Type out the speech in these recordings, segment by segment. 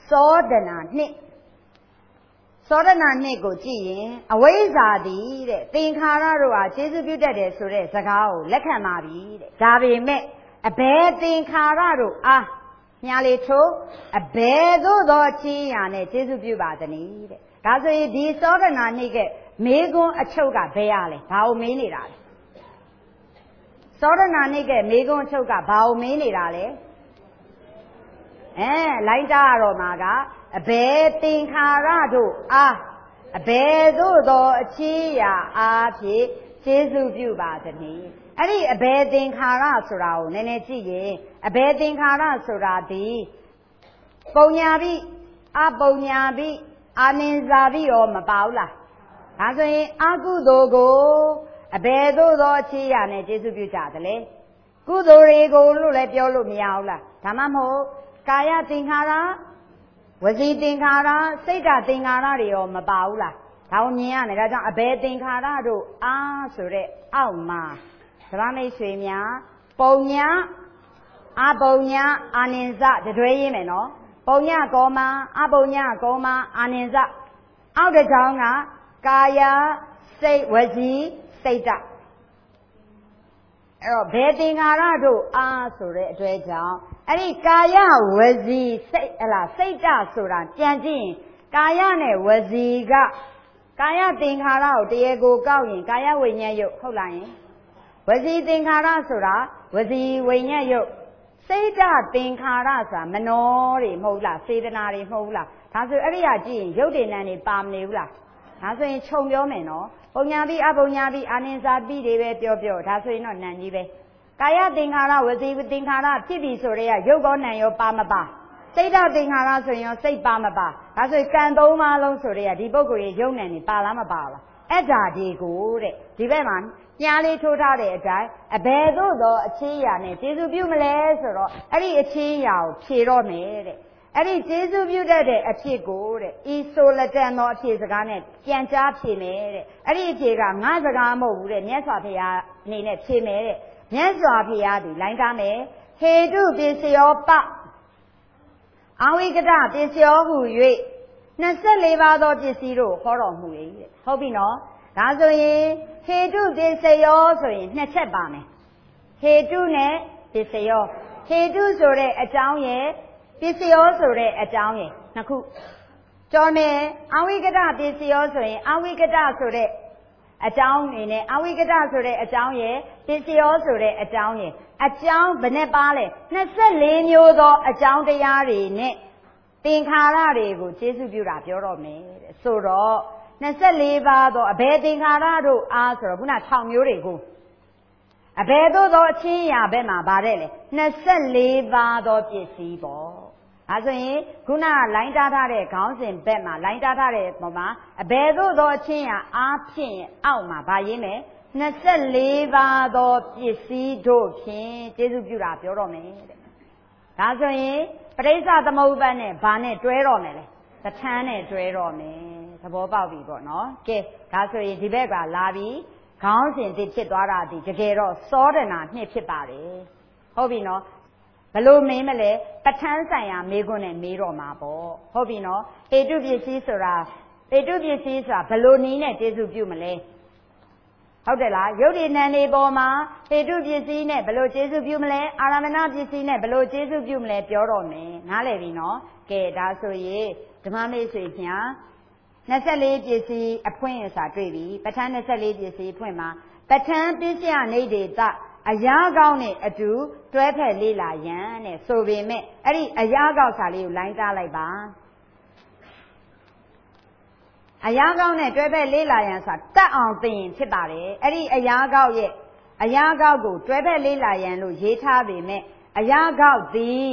သောဒနာနှစ်သောဒနာနှစ်ကိုကြည့်ရင်အဝိဇ္ဇာသည်တဲ့သင်္ခါရတို့ဟာကျေစုပြုတတ်တယ်ဆိုတဲ့စကားကိုလက်ခံပါပြီတဲ့ဒါပေမဲ့အဘယ်သင်္ခါရတို့အားညာလေထိုးအဘယ်သို့သောချင်းရာနဲ့ကျေစုပြုပါသနည်းတဲ့ဒါဆိုရင်ဒီသောဒနာနှစ်ကမေကွန်းအချုပ်ကဘယ်ရလဲဘာကိုမေးနေတာလဲသောဒနာနှစ်ကမေကွန်းအချုပ်ကဘာကိုမေးနေတာလဲလိုင်းတားရတော့မှာကအဘယ်သင်္ခါရတို့အားအဘယ်သို့သောအချင်းရာအားဖြင့်ကျေစုပြုပါသနည်းအဲ့ဒီအဘယ်သင်္ခါရဆိုတာကိုနည်းနည်းကြည့်ရင်အဘယ်သင်္ခါရဆိုတာဒီပုံညာပိအပုံညာပိအာနိဇာပိရောမပါဘူးလားဒါဆိုရင်အကုသိုလ်ကိုအဘယ်သို့သောအချင်းရာနဲ့ကျေစုပြုကြသလဲကုသိုလ်တွေကိုလို့လည်းပြောလို့မရဘူးလားဒါမှမဟုတ်ကာယသင်္ခါရဝစီသင်္ခါရစိတ်ဓာတ်သင်္ခါရတွေရောမပါဘူးလားဒါကိုမြင်ရတယ်ဒါကြောင့်အဘယ်သင်္ခါရတို့အားဆိုတဲ့အောက်မှာဓမ္မမိတ်ဆွေများပုံညာအပုံညာအာနိဇတတွဲရင်းမယ်နော်ပုံညာကောမအပုံညာကောမအာနိဇအောက်တစ်ချောင်းကကာယစိတ်ဝစီစိတ်ဓာတ်အဲ့တော့ဘယ်သင်္ခါရတို့အားဆိုတဲ့အတွေ့အကြောင်းအဲ့ဒီကာယဝစီစိတ်စိတ်ဓာတ်ဆိုတာပြန်ကြည့်ရင်ကာယနဲ့ဝစီကကာယသင်္ခါရကိုတရားကိုကောက်ရင်ကာယဝိညာဉ်ယုတ်ဟုတ်လားယင်ဝစီသင်္ခါရဆိုတာဝစီဝိညာဉ်ယုတ်စိတ်ဓာတ်သင်္ခါရဆိုတာမနောတွေမဟုတ်လားစေတနာတွေမဟုတ်လားဒါဆိုအဲ့ဒီဟာကြည့်ရင်ယုတ်တွေနဲ့နေပါမနေဘူးလားဒါဆိုရင်ခြုံပြောမယ်နော်ပုံညာပိအပုံညာပိအာနိဇာပိတွေပဲပြောဒါဆိုရင်တော့နံကြီးပဲကာယသင်္ခါရဝစီသင်္ခါရဖြစ်ပြီဆိုတဲ့ကယုတ်ကောနံရောပါမပါစိတ်ဓာတ်သင်္ခါရဆိုရင်ရောစိတ်ပါမပါဒါဆိုရင်ကံသုံးပါးလုံးဆိုတဲ့ကဒီပုဂ္ဂိုလ်ရဲ့ယုတ်နံနေပါလားမပါလားအဲ့ဒါဒီကိုတဲ့ဒီဘက်မှာညားလေးထိုးထားတဲ့အတိုင်းအဘယ်သို့သောအချင်းရာနဲ့ကျေစုပြုမလဲဆိုတော့အဲ့ဒီအချင်းရာကိုဖြေတော့မယ်တဲ့အဲ့ဒီကျေစုပြုတတ်တဲ့အဖြစ်ကိုတဲ့ဤဆိုလက်တန်သောအဖြစ်စကားနဲ့ပြန်ကြားဖြေမယ်တဲ့အဲ့ဒီအဖြစ်ကငါစကားမဟုတ်ဘူးတဲ့မြတ်စွာဘုရားအနေနဲ့ဖြေမယ်တဲ့မြတ်စွာဘုရားဒီလိုင်းကားမယ်ဟေတုပစ္စယောပအဝိကတပစ္စယောဟု၍24ပါးသောပစ္စည်းတို့ဟောတော်မူ၏တဲ့ဟုတ်ပြီနော်ဒါဆိုရင်ဟေတုပစ္စယောဆိုရင်နှစ်ချက်ပါမယ်ဟေတုနဲ့ပစ္စယောဟေတုဆိုတဲ့အကြောင်းရဲ့ပစ္စယောဆိုတဲ့အကြောင်းရဲ့နှစ်ခုကျော်မယ်အဝိကတပစ္စယောဆိုရင်အဝိကတဆိုတဲ့အကြောင်းနေနဲ့အဝိကတဆိုတဲ့အကြောင်းရဲ့ပစ္စယောဆိုတဲ့အကြောင်းရဲ့အကြောင်းဘယ်နဲ့ပါလဲ24မျိုးသောအကြောင်းတရားတွေနဲ့သင်္ခါရတွေကိုကျေစုပြုတာပြောတော့မယ်တဲ့ဆိုတော့24ပါးသောအဘယ်သင်္ခါရတို့အားဆိုတော့ခုန6မျိုးတွေကိုအဘယ်သို့သောအချင်းရာဘက်မှာဗါတဲ့လေ24ပါးသောပစ္စည်းပေါ့အဲဆိုရင်ခုနလိုင်းတားထားတဲ့ခေါင်းစဉ်ဘက်မှာလိုင်းတားထားတဲ့ပုံမှာအဘယ်သို့သောအချင်းရာအားဖြင့်အောက်မှာဗါရင်းမယ်24ပါးသောပစ္စည်းတို့ဖြင့်ကျေစုပြုတာပြောတော့မယ်တဲ့ဒါဆိုရင်ပရိစ္ဆသမုပ္ပါဒ်နဲ့ဘာနဲ့တွဲတော့မယ်လဲတထမ်းနဲ့တွဲတော့မယ်သဘောပေါက်ပြီပေါ့နော်ကဲဒါဆိုရင်ဒီဘက်ကလာပြီးခေါင်းစဉ်တစ်ဖြစ်သွားတာဒီတကယ်တော့သောဒနာနှစ်ဖြစ်ပါတယ်ဟုတ်ပြီနော်ဘလို့မေးမလဲပဋ္ဌာန်းဆိုင်ရာမေးခွန်းနဲ့မေးတော့မှာပေါ့ဟုတ်ပြီနော်ဟေတုပစ္စည်းဆိုတာဘလို့နည်းနဲ့ကျေစုပြုမလဲဟုတ်တယ်လားယုတ်ဒီနံနေပေါ်မှာဟေတုပစ္စည်းနဲ့ဘလို့ကျေစုပြုမလဲအာရမဏပစ္စည်းနဲ့ဘလို့ကျေစုပြုမလဲပြောတော့မယ်နားလည်ပြီနော်ကဲဒါဆိုရင်ဓမ္မမိတ်ဆွေညာ24ပစ္စည်းအဖွင့်ရစာတွေ့ပြီပဋ္ဌာန်း24ပစ္စည်းအဖွင့်မှာပဋ္ဌာန်းပစ္စယနေတေတအရာကောင်းနဲ့အတူတွဲဖက်လေးလာရန်တဲ့ဆိုပေမဲ့အဲ့ဒီအရာကောက်စာလေးကိုလိုင်းသားလိုက်ပါအရာကောက်နဲ့တွဲဖက်လေးလာရန်ဆိုတာတတ်အောင်သိရင်ဖြစ်ပါတယ်အဲ့ဒီအရာကောက်ကိုတွဲဖက်လေးလာရန်လို့ရေးထားပေမဲ့အရာကောက်သည်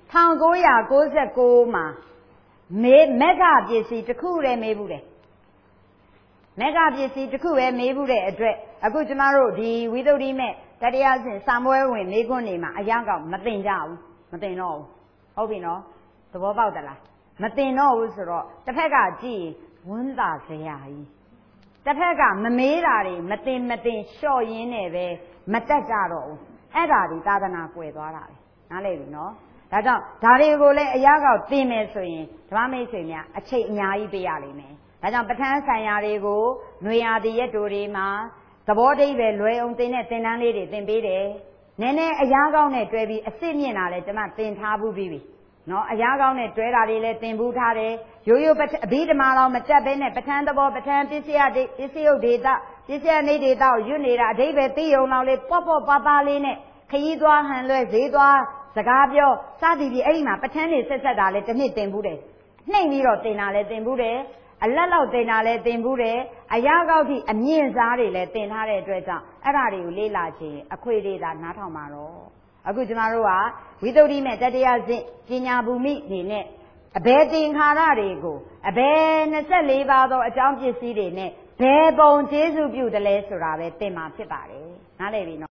1999မှာမက္ခပစ္စည်းတစ်ခုတည်းမေးဘူးတယ်မက္ခပစ္စည်းတစ်ခုပဲမေးဘူးတဲ့အတွက်အခုကျမတို့ဒီဝိသုဒ္ဓိမဲ့တတရားစဉ်စာမွဲဝင်မေးခွန်းနေမှာအရာကောက်မသိကြဘူးမသိတော့ဘူးဟုတ်ပြီနော်သဘောပေါက်သလားမသိတော့ဘူးဆိုတော့တစ်ဖက်ကကြည့်ဝန်းသာစရာကြီးတစ်ဖက်ကမမေးတာတွေမသိလျှော့ရင်းနဲ့ပဲမတက်ကြတော့ဘူးအဲ့ဒါဒီသာသနာကွယ်သွားတာပဲနားလည်ပြီနော်ဒါကြောင့်ဒါတွေကိုလည်းအရာကောက်သင်မယ်ဆိုရင်ဓမ္မမိတ်ဆွေများအချိန်အများကြီးပေးရလိမ့်မယ်ဒါကြောင့်ပဋ္ဌာန်းဆိုင်ရာတွေကိုຫນွေရာသီရက်တို့တွေမှာသဘောတည်းပဲလွယ်အောင်သင်တဲ့သင်တန်းလေးတွေသင်ပေးတယ်နည်းနည်းအရာကောက်နဲ့တွဲပြီးအစ်စ်မြင့်တာလဲကျွန်မသင်ထားဘူးပြီနော်အရာကောက်နဲ့တွဲတာတွေလည်းသင်ဘူးထားတယ်ရိုးရိုးအဘိဓမ္မာတော်မတက်ဘဲနဲ့ပဋ္ဌာန်းသဘောပဋ္ဌာန်းပစ္စယုတ်ဒေတာပစ္စယနေဒေတာကိုရွတ်နေတာအဓိပ္ပာယ်သိုံလောက်လေးပေါ့ပေါ့ပါပါလေးနဲ့ခရီးသွားဟန်လွဲဈေးသွားစကားပြောစသည်ဖြင့်အဲ့ဒီမှာပဋ္ဌာန်းတွေဆက်တာလဲတစ်နှစ်သင်ဘူးတယ်နှိမ့်ပြီးတော့သင်တာလဲသင်ဘူးတယ်အလက်လောက်သင်တာလဲသင်ဘူးတယ်အရာကောက်ထိအမြင့်စားတွေလဲသင်ထားတဲ့အတွက်ကြောင့်အဲ့ဒါတွေကိုလေ့လာခြင်းအခွေတွေသာနားထောင်ပါတော့အခုကျမတို့ကဝိသုဒ္ဓိမဲ့တတရားစဉ်ပညာဘူမိနေနဲ့အဘယ်သင်္ခါရတွေကိုအဘယ်24ပါးသောအကြောင်းပစ္စည်းတွေနဲ့ဘယ်ပုံကျေးဇူးပြုတယ်လဲဆိုတာပဲသင်မှာဖြစ်ပါတယ်နားလည်ပြီနော်